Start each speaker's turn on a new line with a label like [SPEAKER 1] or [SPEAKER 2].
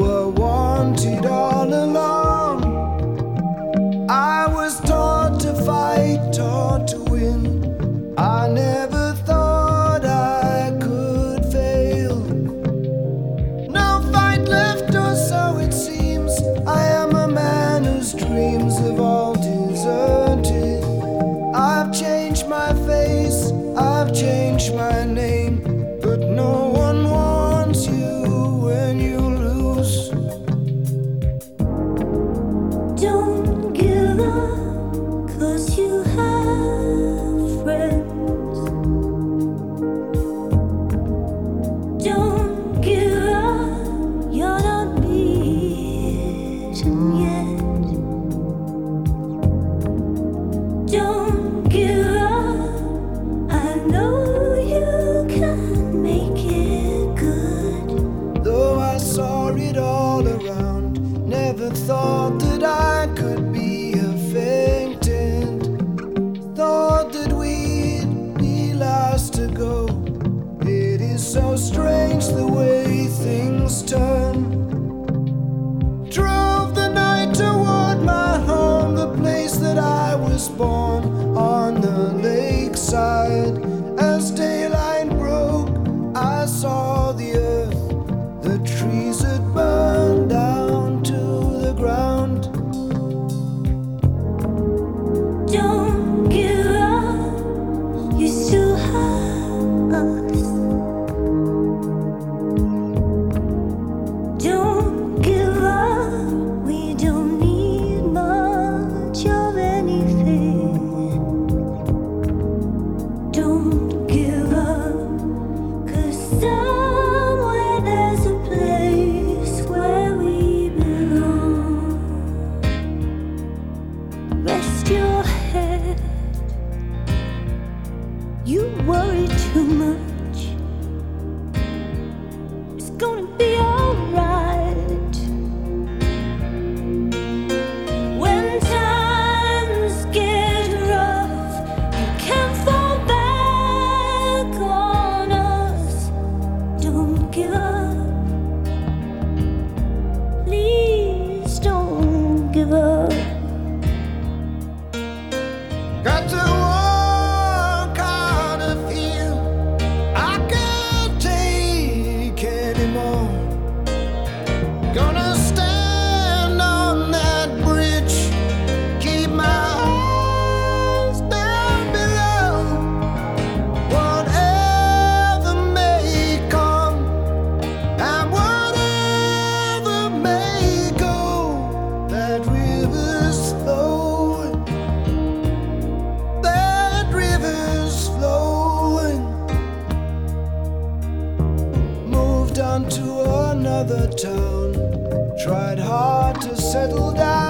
[SPEAKER 1] were wanted all along. I was taught to fight, taught to win. I never thought I could fail. No fight left, or so it seems. I am a man whose dreams have all deserted. I've changed my face, I've changed my name, but no one wants you when you lose.
[SPEAKER 2] Don't give up, 'cause you have friends. Don't give up, you're not beaten yet. Don't give up, I know you can make it good.
[SPEAKER 1] Though I saw it all around, never thought that I could be a faintant. Thought that we'd be last to go. It is so strange the way things turn. Drove the night toward my home, the place that I was born, on the lakeside. As daylight broke, I saw the earth, the trees had burned down to the ground.
[SPEAKER 2] Don't give up, you still have us. Don't give up, we don't need much of anything. Don't give up, 'cause somewhere there's a place where we belong. Rest your head, you worry too much. It's gonna be alright. When times get rough, you can't fall back on us. Don't give up, please don't give up.
[SPEAKER 1] Got to walk out of here, I can't take anymore. Gonna stand on that bridge, keep my eyes down below. Whatever may come, and whatever may go, that river's flowing, that river's flowing. Moved on to another town, tried hard to settle down.